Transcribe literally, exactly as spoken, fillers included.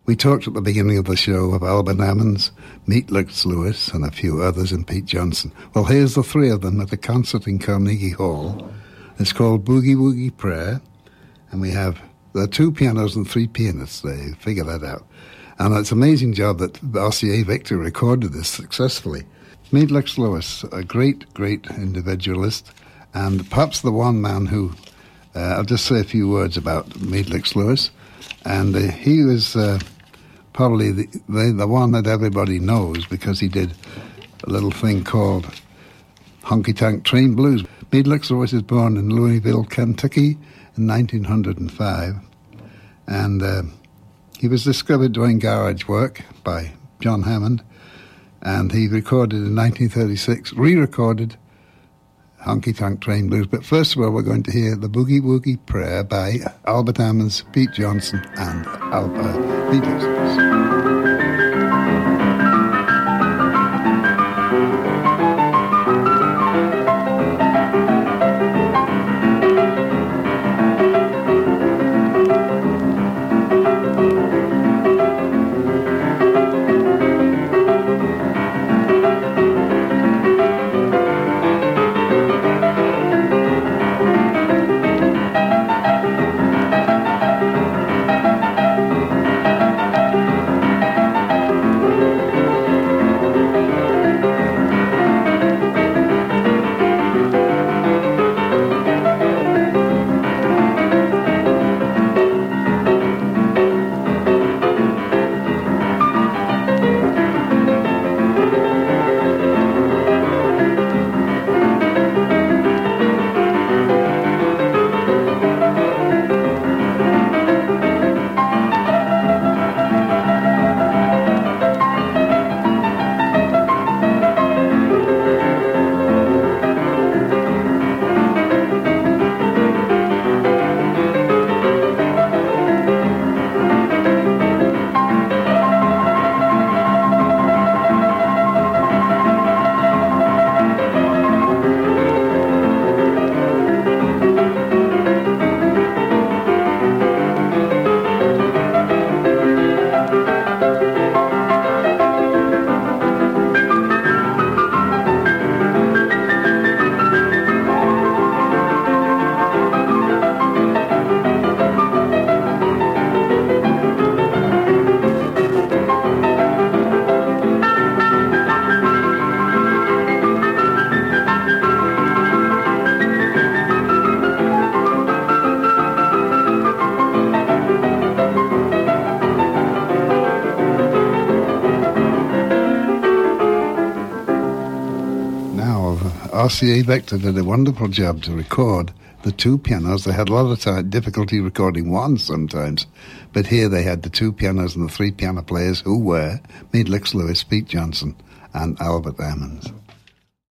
We talked at the beginning of the show of Albert Ammons, Meet Lux Lewis, and a few others, and Pete Johnson. Well, here's the three of them at a concert in Carnegie Hall. It's called Boogie Woogie Prayer, and we have there are two pianos and three pianists there. Figure that out. And it's an amazing job that R C A Victor recorded this successfully. Meet Lux Lewis, a great, great individualist, and perhaps the one man who, uh, I'll just say a few words about Meet Lux Lewis, and uh, he was uh, probably the, the the one that everybody knows because he did a little thing called Honky Tonk Train Blues. Meet Lux Lewis was born in Louisville, Kentucky in nineteen oh five, and uh, he was discovered doing garage work by John Hammond, and he recorded in nineteen thirty-six, re-recorded Honky Tonk Train Blues. But first of all, we're going to hear the Boogie Woogie Prayer by Albert Ammons, Pete Johnson, and Albert Beatles. R C A Victor did a wonderful job to record the two pianos. They had a lot of time, difficulty recording one sometimes, but here they had the two pianos and the three piano players who were Meet Lux Lewis, Pete Johnson, and Albert Ammons.